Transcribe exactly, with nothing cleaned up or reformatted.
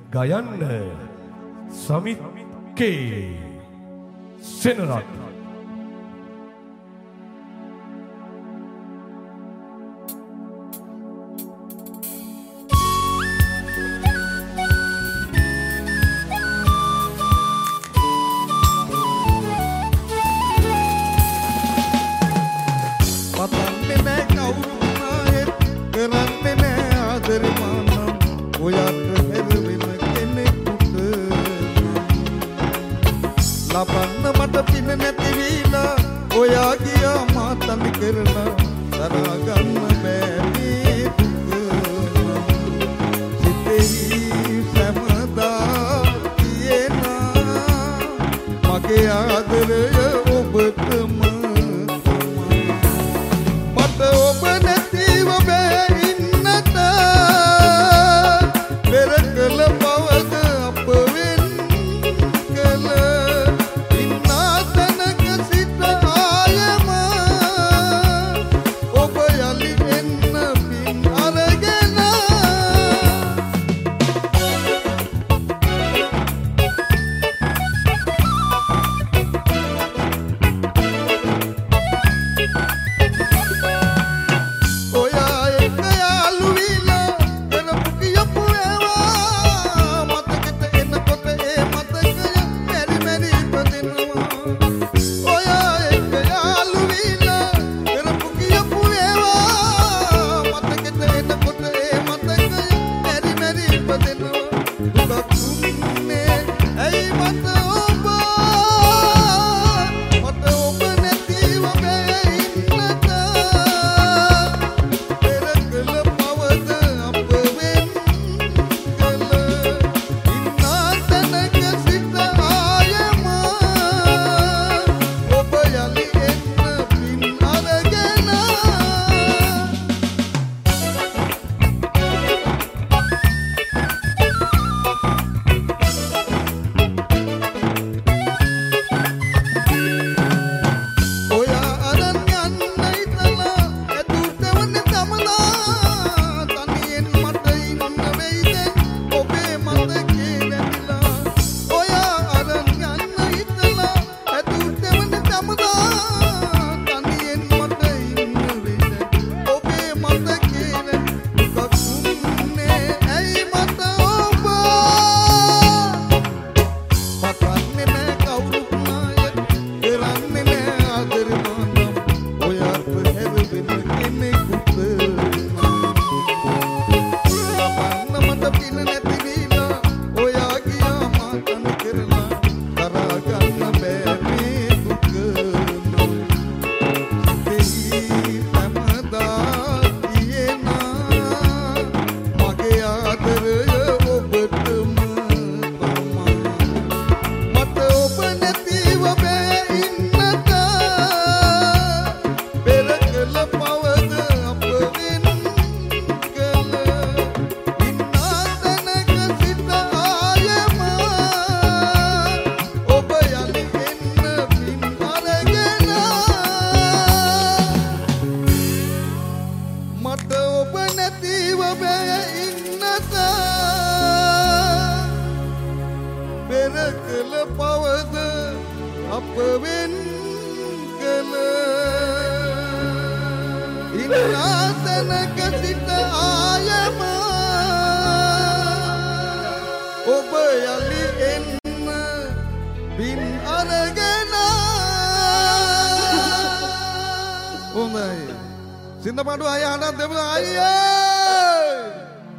ගයන්න සමිත් කේ සෙනරත් ලබන්න මට පින නැති වීලා ඔයා ගියා මා තනි කරලා දරා ගන්න බෑ මේ දුක සිතෙහි සමදා තියෙනා මගේ ආදරය ඔබටම මට ඔබ නැතිව බෑ ඉන්නට පෙර කළ බවද අප වෙන් කළ පෙරකල පවද අප වෙන් කළ ඉන්නා තැනක සිට ආයම ඔබ යලි එන්න බින් අරගෙන හොඳයි සින්දපඩු අය අහන්න දෙමු අයියේ